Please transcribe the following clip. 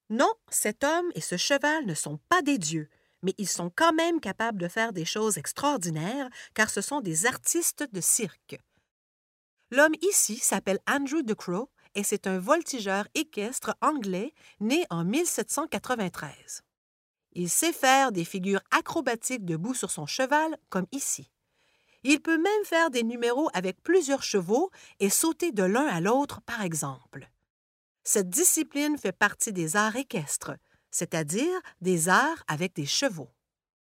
Non, cet homme et ce cheval ne sont pas des dieux, mais ils sont quand même capables de faire des choses extraordinaires car ce sont des artistes de cirque. L'homme ici s'appelle Andrew de Crow et c'est un voltigeur équestre anglais né en 1793. Il sait faire des figures acrobatiques debout sur son cheval, comme ici. Il peut même faire des numéros avec plusieurs chevaux et sauter de l'un à l'autre, par exemple. Cette discipline fait partie des arts équestres, c'est-à-dire des arts avec des chevaux.